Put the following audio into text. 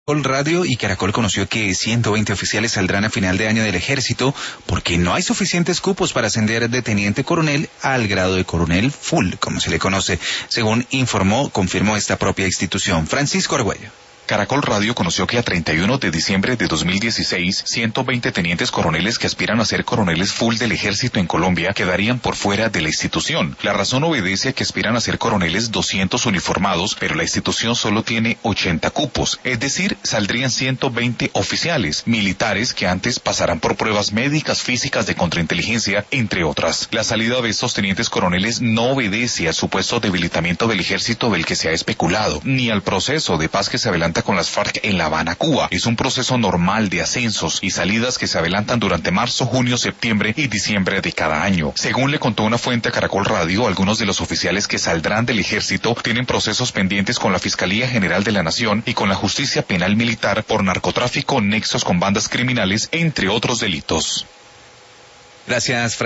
Radio y Caracol conoció que 120 oficiales saldrán a final de año del ejército porque no hay suficientes cupos para ascender de teniente coronel al grado de coronel full, como se le conoce, según confirmó esta propia institución. Francisco Argüello. Caracol Radio conoció que a 31 de diciembre de 2016, 120 tenientes coroneles que aspiran a ser coroneles full del ejército en Colombia quedarían por fuera de la institución. La razón obedece a que aspiran a ser coroneles 200 uniformados, pero la institución solo tiene 80 cupos, es decir, saldrían 120 oficiales, militares que antes pasarán por pruebas médicas, físicas, de contrainteligencia, entre otras. La salida de estos tenientes coroneles no obedece al supuesto debilitamiento del ejército del que se ha especulado, ni al proceso de paz que se adelanta con las FARC en La Habana, Cuba. Es un proceso normal de ascensos y salidas que se adelantan durante marzo, junio, septiembre y diciembre de cada año. Según le contó una fuente a Caracol Radio, algunos de los oficiales que saldrán del ejército tienen procesos pendientes con la Fiscalía General de la Nación y con la Justicia Penal Militar por narcotráfico, nexos con bandas criminales, entre otros delitos. Gracias,